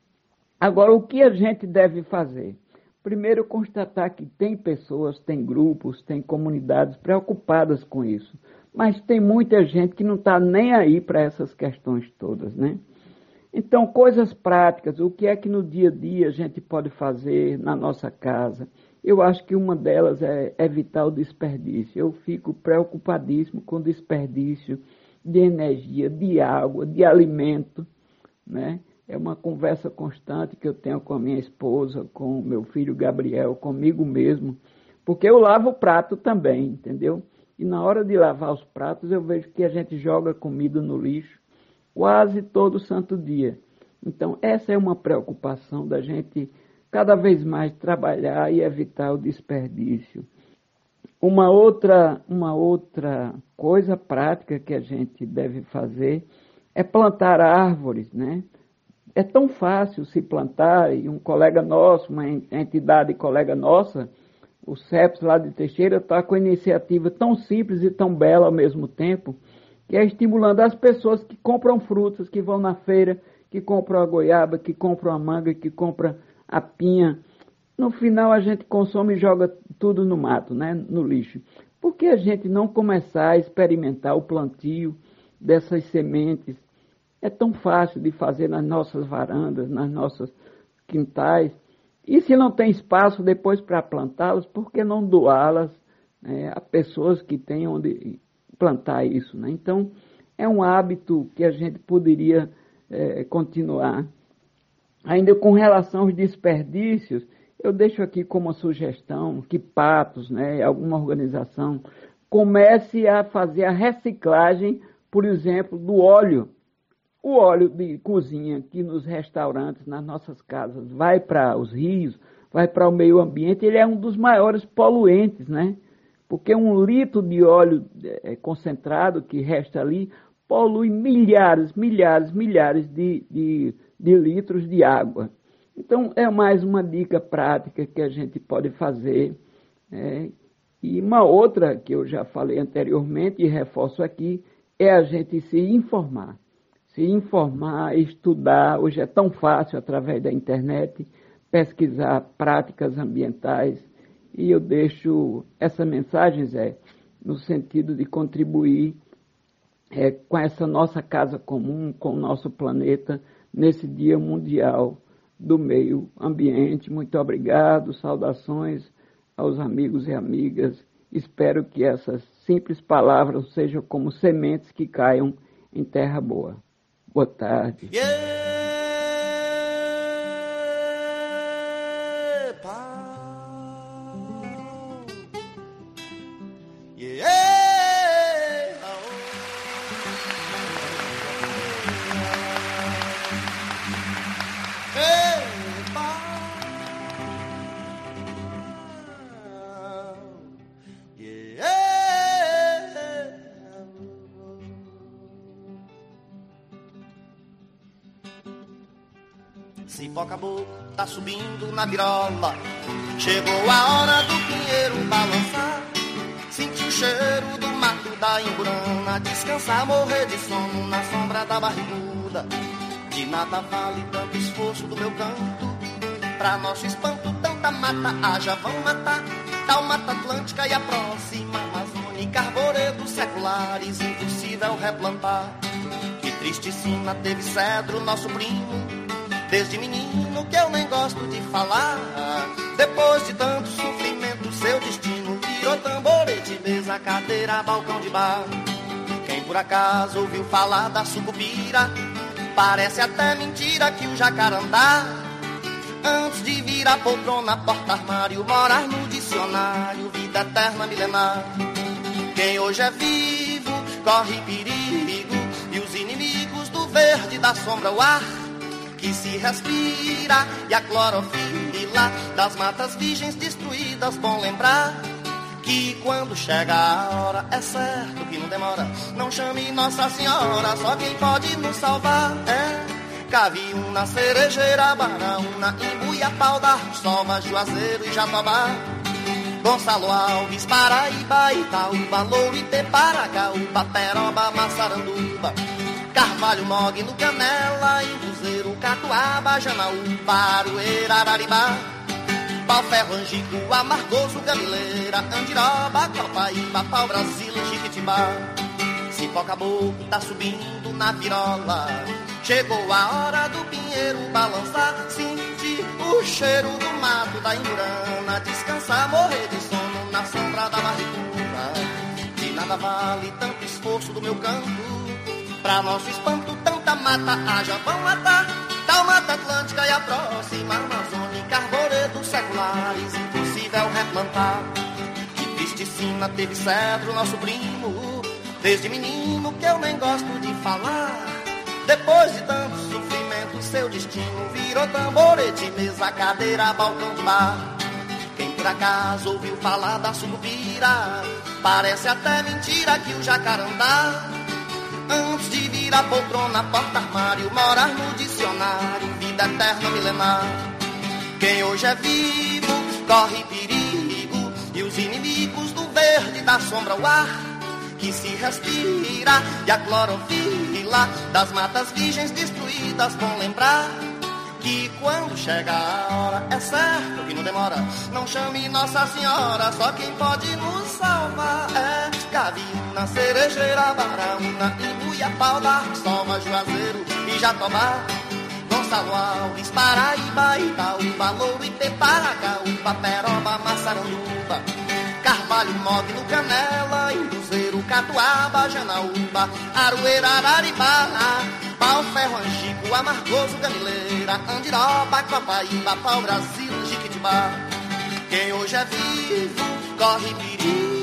Agora, o que a gente deve fazer? Primeiro, constatar que tem pessoas, tem grupos, tem comunidades preocupadas com isso. Mas tem muita gente que não está nem aí para essas questões todas, né? Então, coisas práticas, o que é que no dia a dia a gente pode fazer na nossa casa? Eu acho que uma delas é evitar o desperdício. Eu fico preocupadíssimo com o desperdício de energia, de água, de alimento, né? É uma conversa constante que eu tenho com a minha esposa, com o meu filho Gabriel, comigo mesmo, porque eu lavo o prato também, entendeu? E na hora de lavar os pratos, eu vejo que a gente joga comida no lixo quase todo santo dia. Então, essa é uma preocupação da gente cada vez mais trabalhar e evitar o desperdício. Uma outra, uma outra coisa prática que a gente deve fazer é plantar árvores, né? É tão fácil se plantar, e um colega nosso, uma entidade colega nossa, o C E P S lá de Teixeira, está com uma iniciativa tão simples e tão bela ao mesmo tempo, que é estimulando as pessoas que compram frutas, que vão na feira, que compram a goiaba, que compram a manga, que compram a pinha. No final a gente consome e joga tudo no mato, né, no lixo. Por que a gente não começar a experimentar o plantio dessas sementes? É tão fácil de fazer nas nossas varandas, nas nossas quintais. E se não tem espaço depois para plantá-las, por que não doá-las, né, a pessoas que têm onde plantar isso, né? Então, é um hábito que a gente poderia é, continuar. Ainda com relação aos desperdícios, eu deixo aqui como uma sugestão que Patos, né, alguma organização, comece a fazer a reciclagem, por exemplo, do óleo. O óleo de cozinha que nos restaurantes, nas nossas casas, vai para os rios, vai para o meio ambiente, ele é um dos maiores poluentes, né? Porque um litro de óleo é, concentrado que resta ali polui milhares, milhares, milhares de, de, de litros de água. Então, é mais uma dica prática que a gente pode fazer. Né? E uma outra que eu já falei anteriormente e reforço aqui, é a gente se informar. Se informar, estudar, hoje é tão fácil através da internet, pesquisar práticas ambientais, e eu deixo essa mensagem, Zé, no sentido de contribuir é, com essa nossa casa comum, com o nosso planeta, nesse Dia Mundial do Meio Ambiente. Muito obrigado, saudações aos amigos e amigas. Espero que essas simples palavras sejam como sementes que caiam em terra boa. Boa tarde. Yeah, yeah, hey, yeah. Cipó caboclo tá subindo na virola. Chegou a hora do pinheiro balançar. Senti o cheiro do mato da imburana. Descansar, morrer de sono na sombra da barriguda. De nada vale tanto esforço do meu canto. Pra nosso espanto, tanta mata haja, vão matar. Tal Mata Atlântica e a próxima Amazônica, arvoredos seculares, impossível replantar. Que triste sina teve cedro, nosso primo. Desde menino que eu nem gosto de falar. Depois de tanto sofrimento, seu destino virou tamborete, mesa, cadeira, balcão de bar. Quem por acaso ouviu falar da sucupira, parece até mentira que o jacarandá, antes de virar poltrona, porta-armário, morar no dicionário, vida eterna milenar. Quem hoje é vivo corre perigo, e os inimigos do verde da sombra, o ar que se respira e a clorofila das matas virgens destruídas. Bom lembrar que quando chega a hora, é certo que não demora. Não chame Nossa Senhora, só quem pode nos salvar é Caviúna, Cerejeira, Baraúna, Imbuiapau, Sova, Juazeiro e Jatobá. Gonçalo Alves, Paraíba, Itaúba, Lourité, Paracaúba, Peroba, Massaranduba, Carvalho, Mogno, Canela, Imbuzeiro, Catuaba, Janaúba, Aroeira, Araribá, Pau-Ferro, Angico, Amargoso, Gamileira, Andiroba, Copaíba, Pau-Brasil, Jiquitibá. Cipó caboclo tá subindo na virola. Chegou a hora do pinheiro balançar. Senti o cheiro do mato da imburana. Descansar, morrer de sono na sombra da barriguda. De nada vale tanto esforço do meu canto. Pra nosso espanto, tanta mata haja, vão matar. Tal Mata Atlântica e a próxima Amazônica, arvoredos seculares, impossível replantar. Que triste sina teve cedro, nosso primo. Desde menino que eu nem gosto de falar. Depois de tanto sofrimento, seu destino virou tamborete, mesa, cadeira, balcão de bar. Quem por acaso ouviu falar da sucupira, parece até mentira que o jacarandá, antes de virar poltrona, porta-armário, morar no dicionário, vida eterna milenar. Quem hoje é vivo corre perigo, e os inimigos do verde da sombra, o ar que se respira e a clorofila das matas virgens destruídas. Bom lembrar que quando chega a hora, é certo que não demora. Não chame Nossa Senhora, só quem pode nos salvar é Caviúna, Cerejeira, Baraúna, Imbuiapau, Sova, Juazeiro e Jatobá. Gonçalo Alves, Paraíba, Itaúba, Lourité, Paracaúba, Peroba, Massaranduba, Carvalho, Mogno, Canela, Imbuzeiro, Catuaba, Janaúba, Aroeira, Araribá, Pau-Ferro, Angico, Amargoso, Gamileira, Andiroba, Copaíba, Pau-Brasil, Jiquitibá. Quem hoje é vivo corre perigo.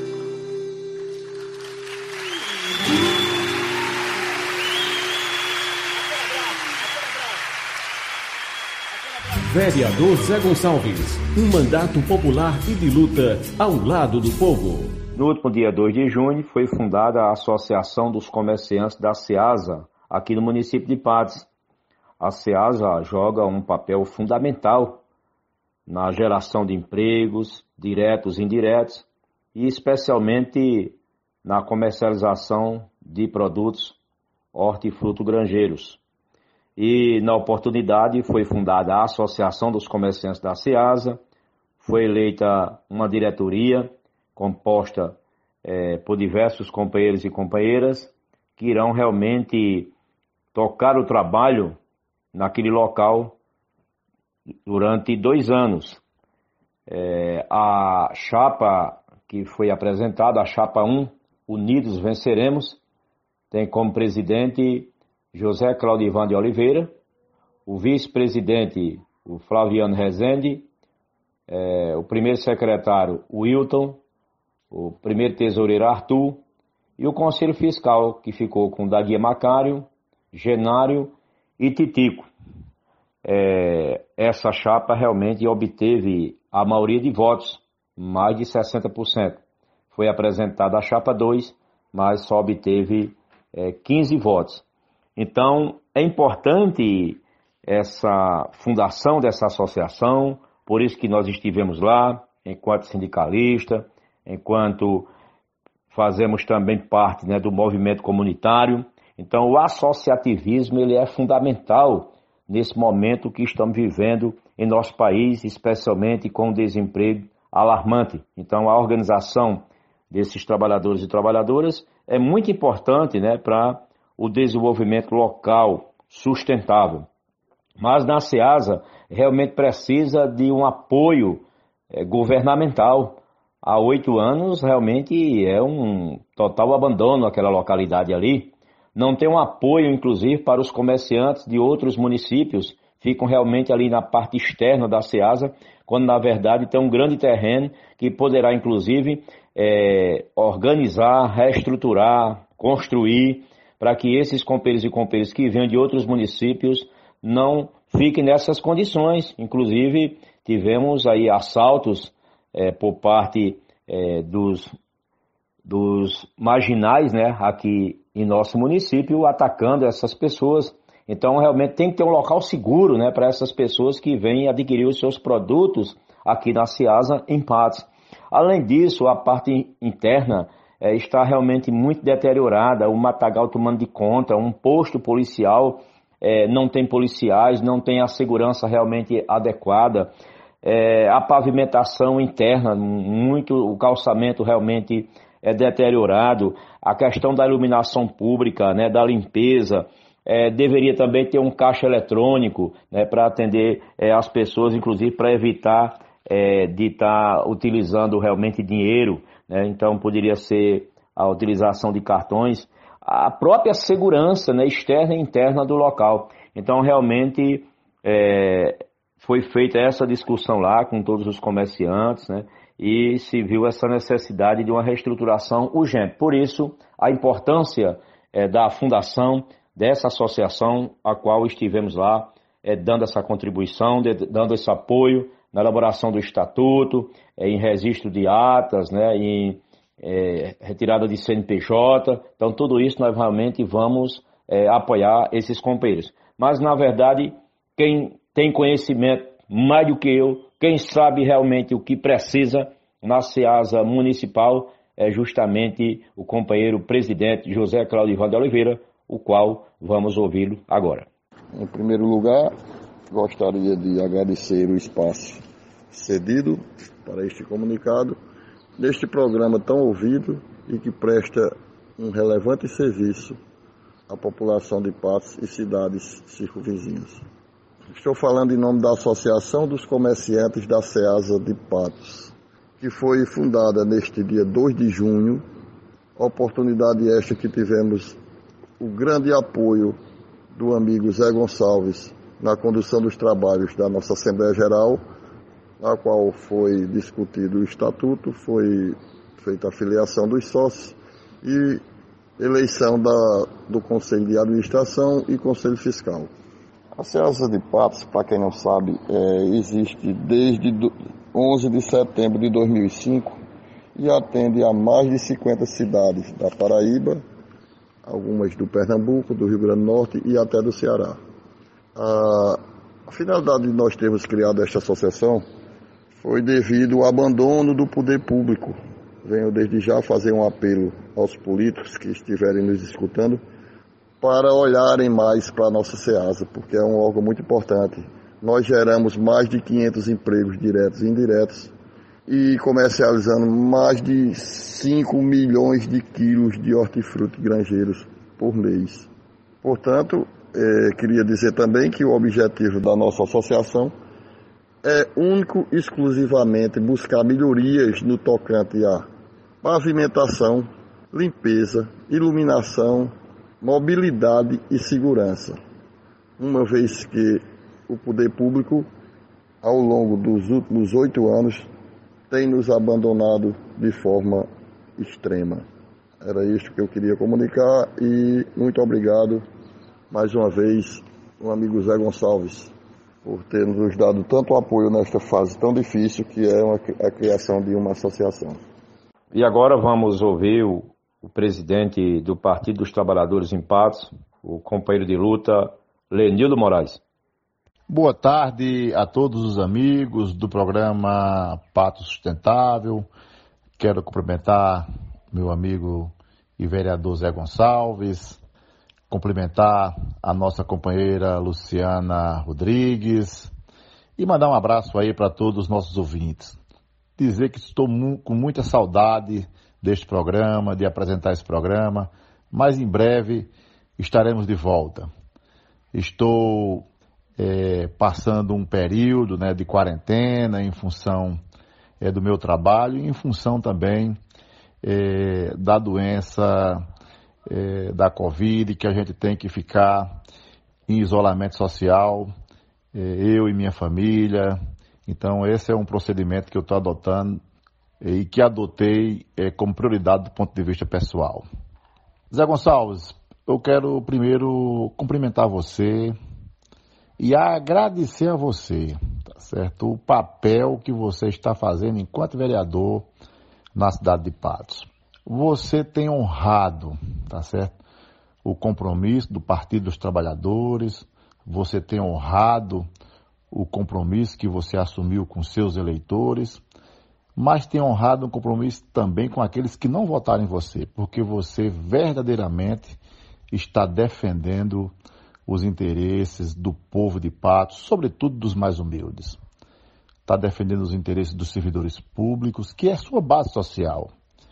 Vereador Zé Gonçalves, um mandato popular e de luta ao lado do povo. No último dia dois de junho foi fundada a Associação dos Comerciantes da SEASA, aqui no município de Patos. A SEASA joga um papel fundamental na geração de empregos, diretos e indiretos, e especialmente na comercialização de produtos hortifruto-granjeiros. E na oportunidade foi fundada a Associação dos Comerciantes da SEASA, foi eleita uma diretoria composta é, por diversos companheiros e companheiras que irão realmente tocar o trabalho naquele local durante dois anos. É, a chapa que foi apresentada, a chapa um, Unidos Venceremos, tem como presidente José Claudivan de Oliveira, o vice-presidente, o Flaviano Rezende, é, o primeiro secretário, o Wilton, o primeiro tesoureiro, Arthur, e o conselho fiscal, que ficou com Daguia Macário, Genário e Titico. É, essa chapa realmente obteve a maioria de votos, mais de sessenta por cento. Foi apresentada a chapa dois, mas só obteve é, quinze votos. Então, é importante essa fundação dessa associação, por isso que nós estivemos lá, enquanto sindicalista, enquanto fazemos também parte, né, do movimento comunitário. Então, o associativismo ele é fundamental nesse momento que estamos vivendo em nosso país, especialmente com o desemprego alarmante. Então, a organização desses trabalhadores e trabalhadoras é muito importante, né, para o desenvolvimento local sustentável. Mas na SEASA realmente precisa de um apoio é, governamental. Há oito anos realmente é um total abandono aquela localidade ali. Não tem um apoio, inclusive, para os comerciantes de outros municípios, ficam realmente ali na parte externa da SEASA, quando na verdade tem um grande terreno que poderá, inclusive, é, organizar, reestruturar, construir, para que esses companheiros e companheiras que venham de outros municípios não fiquem nessas condições. Inclusive, tivemos aí assaltos é, por parte é, dos, dos marginais, né, aqui em nosso município, atacando essas pessoas. Então, realmente tem que ter um local seguro, né, para essas pessoas que vêm adquirir os seus produtos aqui na SEASA em Patos. Além disso, a parte interna é, está realmente muito deteriorada, o matagal tomando de conta, um posto policial, é, não tem policiais, não tem a segurança realmente adequada, é, a pavimentação interna, muito, o calçamento realmente é deteriorado, a questão da iluminação pública, né, da limpeza. É, deveria também ter um caixa eletrônico, né, para atender é, as pessoas, inclusive para evitar é, de estar tá utilizando realmente dinheiro, né, então poderia ser a utilização de cartões, a própria segurança, né, externa e interna do local. Então realmente é, foi feita essa discussão lá com todos os comerciantes, né, e se viu essa necessidade de uma reestruturação urgente. Por isso, a importância é, da fundação dessa associação, a qual estivemos lá, é, dando essa contribuição, de, dando esse apoio na elaboração do estatuto, é, em registro de atas, né, em é, retirada de C N P J. Então, tudo isso nós realmente vamos é, apoiar esses companheiros. Mas, na verdade, quem tem conhecimento mais do que eu, quem sabe realmente o que precisa na SEASA municipal é justamente o companheiro presidente José Cláudio Ivan de Oliveira, o qual vamos ouvi-lo agora. Em primeiro lugar, gostaria de agradecer o espaço cedido para este comunicado, neste programa tão ouvido e que presta um relevante serviço à população de Patos e cidades circunvizinhas. Estou falando em nome da Associação dos Comerciantes da SEASA de Patos, que foi fundada neste dia dois de junho, oportunidade esta que tivemos o grande apoio do amigo Zé Gonçalves na condução dos trabalhos da nossa Assembleia Geral, na qual foi discutido o estatuto, foi feita a filiação dos sócios e eleição da, do Conselho de Administração e Conselho Fiscal. A SEASA de Patos, para quem não sabe, é, existe desde onze de setembro de dois mil e cinco e atende a mais de cinquenta cidades da Paraíba, algumas do Pernambuco, do Rio Grande do Norte e até do Ceará. A, a finalidade de nós termos criado esta associação foi devido ao abandono do poder público. Venho desde já fazer um apelo aos políticos que estiverem nos escutando para olharem mais para a nossa SEASA, porque é um órgão muito importante. Nós geramos mais de quinhentos empregos diretos e indiretos e comercializando mais de cinco milhões de quilos de hortifruti granjeiros por mês. Portanto, eh, queria dizer também que o objetivo da nossa associação é único e exclusivamente buscar melhorias no tocante à pavimentação, limpeza, iluminação, mobilidade e segurança, uma vez que o poder público, ao longo dos últimos oito anos, tem nos abandonado de forma extrema. Era isto que eu queria comunicar e muito obrigado mais uma vez ao amigo Zé Gonçalves por ter nos dado tanto apoio nesta fase tão difícil que é uma, a criação de uma associação. E agora vamos ouvir o, o presidente do Partido dos Trabalhadores em Patos, o companheiro de luta, Lenildo Moraes. Boa tarde a todos os amigos do programa Pato Sustentável. Quero cumprimentar meu amigo e vereador Zé Gonçalves, cumprimentar a nossa companheira Luciana Rodrigues e mandar um abraço aí para todos os nossos ouvintes. Dizer que estou mu- com muita saudade deste programa, de apresentar esse programa, mas em breve estaremos de volta. Estou é, passando um período, né, de quarentena em função é, do meu trabalho e em função também é, da doença é, da Covid, que a gente tem que ficar em isolamento social, é, eu e minha família. Então esse é um procedimento que eu estou adotando e que adotei é, como prioridade do ponto de vista pessoal. Zé Gonçalves, eu quero primeiro cumprimentar você e agradecer a você, tá certo? O papel que você está fazendo enquanto vereador na cidade de Patos. Você tem honrado, tá certo? O compromisso do Partido dos Trabalhadores, você tem honrado o compromisso que você assumiu com seus eleitores, mas tem honrado um compromisso também com aqueles que não votaram em você, porque você verdadeiramente está defendendo os interesses do povo de Patos, sobretudo dos mais humildes. Está defendendo os interesses dos servidores públicos, que é sua base social.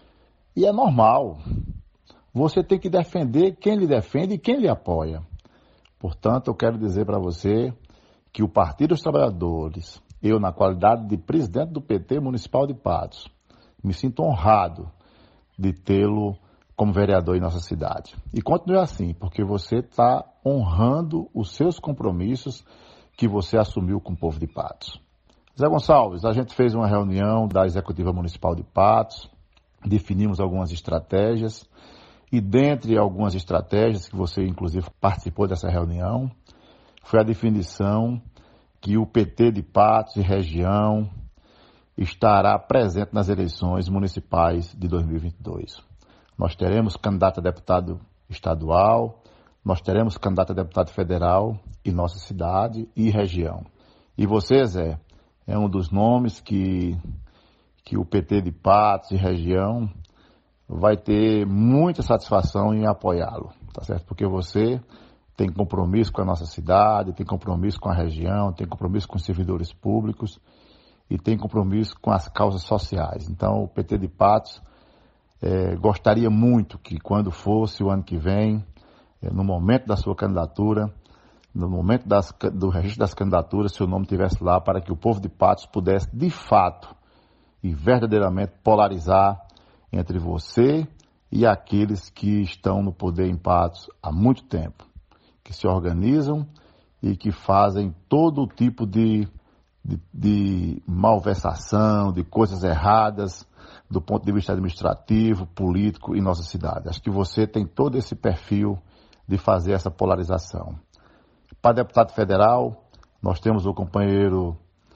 E é normal. Você tem que defender quem lhe defende e quem lhe apoia. Portanto, eu quero dizer para você que o Partido dos Trabalhadores, eu, na qualidade de presidente do P T Municipal de Patos, me sinto honrado de tê-lo como vereador em nossa cidade. E continue assim, porque você está honrando os seus compromissos que você assumiu com o povo de Patos. Zé Gonçalves, a gente fez uma reunião da Executiva Municipal de Patos, definimos algumas estratégias, e dentre algumas estratégias que você, inclusive, participou dessa reunião, foi a definição que o P T de Patos e região estará presente nas eleições municipais de dois mil e vinte e dois. Nós teremos candidato a deputado estadual, nós teremos candidato a deputado federal em nossa cidade e região. E você, Zé, é um dos nomes que, que o P T de Patos e região vai ter muita satisfação em apoiá-lo, tá certo? Porque você tem compromisso com a nossa cidade, tem compromisso com a região, tem compromisso com os servidores públicos e tem compromisso com as causas sociais. Então, o P T de Patos é, gostaria muito que, quando fosse o ano que vem, é, no momento da sua candidatura, no momento das, do registro das candidaturas, seu nome estivesse lá para que o povo de Patos pudesse, de fato e verdadeiramente, polarizar entre você e aqueles que estão no poder em Patos há muito tempo, que se organizam e que fazem todo tipo de, de, de malversação, de coisas erradas do ponto de vista administrativo, político em nossa cidade. Acho que você tem todo esse perfil de fazer essa polarização. Para deputado federal, nós temos o companheiro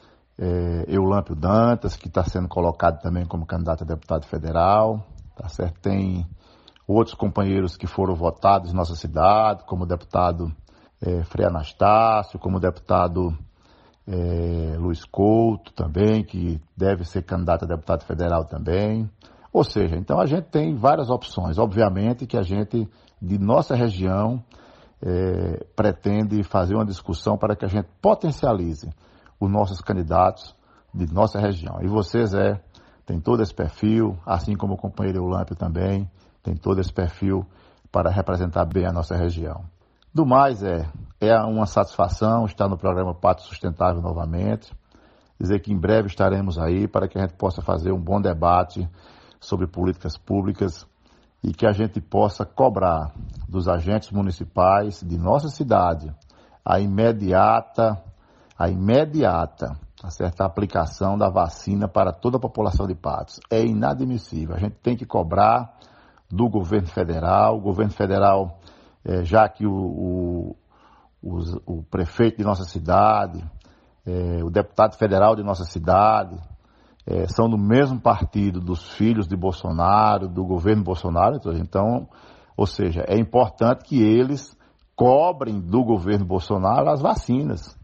é, Eulâmpio Dantas, que está sendo colocado também como candidato a deputado federal, tá certo? Tem outros companheiros que foram votados em nossa cidade, como o deputado é, Frei Anastácio, como o deputado é, Luiz Couto também, que deve ser candidato a deputado federal também. Ou seja, então a gente tem várias opções. Obviamente que a gente, de nossa região, é, pretende fazer uma discussão para que a gente potencialize os nossos candidatos de nossa região. E você, Zé, tem todo esse perfil, assim como o companheiro Eulâmpio também, tem todo esse perfil para representar bem a nossa região. Do mais, é, é uma satisfação estar no programa Pato Sustentável novamente, dizer que em breve estaremos aí para que a gente possa fazer um bom debate sobre políticas públicas e que a gente possa cobrar dos agentes municipais de nossa cidade a imediata, a imediata, a certa aplicação da vacina para toda a população de Patos. É inadmissível. A gente tem que cobrar do governo federal, o governo federal, é, já que o, o, o, o prefeito de nossa cidade, é, o deputado federal de nossa cidade, é, são do mesmo partido dos filhos de Bolsonaro, do governo Bolsonaro, então, ou seja, é importante que eles cobrem do governo Bolsonaro as vacinas,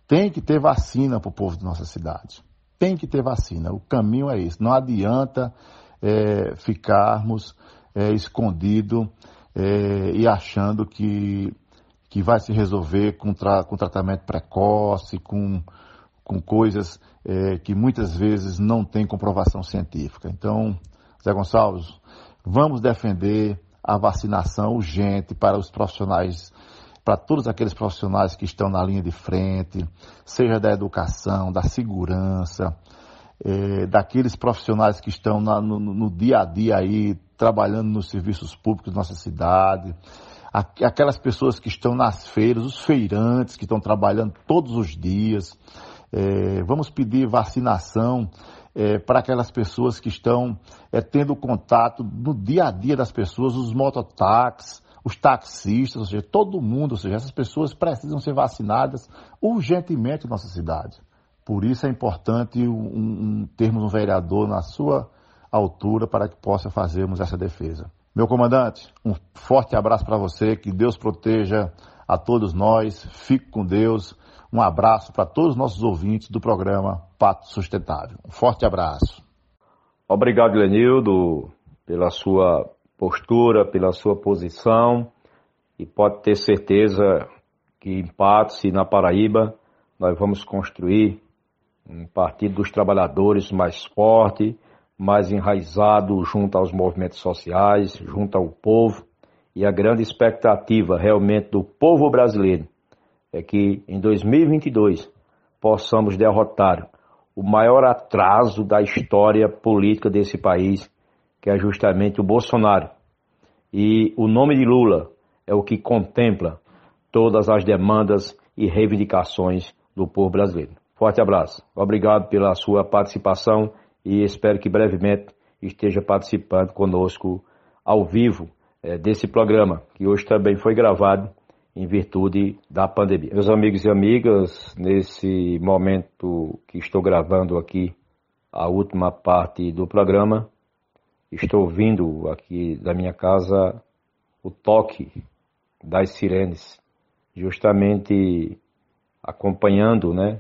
Tem que ter vacina para o povo de nossa cidade. Tem que ter vacina. O caminho é esse. Não adianta é, ficarmos é, escondidos é, e achando que, que vai se resolver com, tra- com tratamento precoce, com, com coisas é, que muitas vezes não tem comprovação científica. Então, Zé Gonçalves, vamos defender a vacinação urgente para os profissionais, para todos aqueles profissionais que estão na linha de frente, seja da educação, da segurança, é, daqueles profissionais que estão na, no, no dia a dia aí, trabalhando nos serviços públicos da nossa cidade, aquelas pessoas que estão nas feiras, os feirantes que estão trabalhando todos os dias. É, vamos pedir vacinação é, para aquelas pessoas que estão é, tendo contato no dia a dia das pessoas, os mototáxis, os taxistas, ou seja, todo mundo, ou seja, essas pessoas precisam ser vacinadas urgentemente em nossa cidade. Por isso é importante um, um, termos um vereador na sua altura para que possa fazermos essa defesa. Meu comandante, um forte abraço para você, que Deus proteja a todos nós, fique com Deus, um abraço para todos os nossos ouvintes do programa Pato Sustentável. Um forte abraço. Obrigado, Lenildo, pela sua postura, pela sua posição, e pode ter certeza que em Patos e na Paraíba nós vamos construir um Partido dos Trabalhadores mais forte, mais enraizado junto aos movimentos sociais, junto ao povo, e a grande expectativa realmente do povo brasileiro é que em dois mil e vinte e dois possamos derrotar o maior atraso da história política desse país, que é justamente o Bolsonaro. E o nome de Lula é o que contempla todas as demandas e reivindicações do povo brasileiro. Forte abraço. Obrigado pela sua participação e espero que brevemente esteja participando conosco ao vivo é, desse programa, que hoje também foi gravado em virtude da pandemia. Meus amigos e amigas, nesse momento que estou gravando aqui a última parte do programa, estou ouvindo aqui da minha casa o toque das sirenes, justamente acompanhando, né,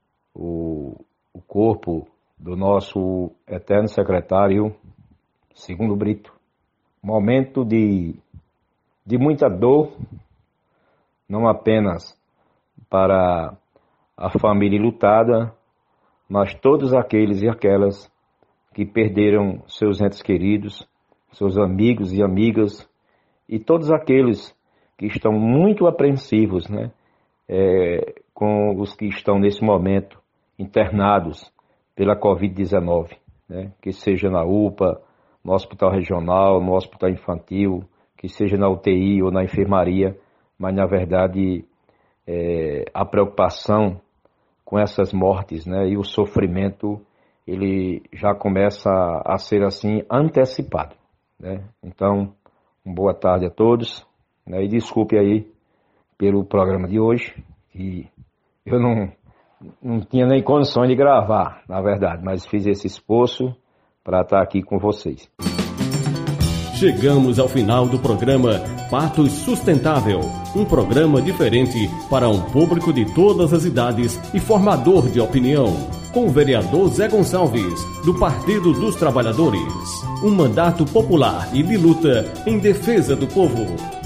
o, o corpo do nosso eterno secretário, Segundo Brito. Momento de, de muita dor, não apenas para a família lutada, mas todos aqueles e aquelas que perderam seus entes queridos, seus amigos e amigas, e todos aqueles que estão muito apreensivos, né, é, com os que estão nesse momento internados pela covid dezenove, né, que seja na U P A, no hospital regional, no hospital infantil, que seja na U T I ou na enfermaria, mas na verdade é, a preocupação com essas mortes, né, e o sofrimento, ele já começa a ser assim antecipado, né? Então, uma boa tarde a todos, né, e desculpe aí pelo programa de hoje, que eu não, não tinha nem condições de gravar, na verdade, mas fiz esse esforço para estar aqui com vocês. Chegamos ao final do programa Patos Sustentável, um programa diferente para um público de todas as idades e formador de opinião, com o vereador Zé Gonçalves, do Partido dos Trabalhadores. Um mandato popular e de luta em defesa do povo.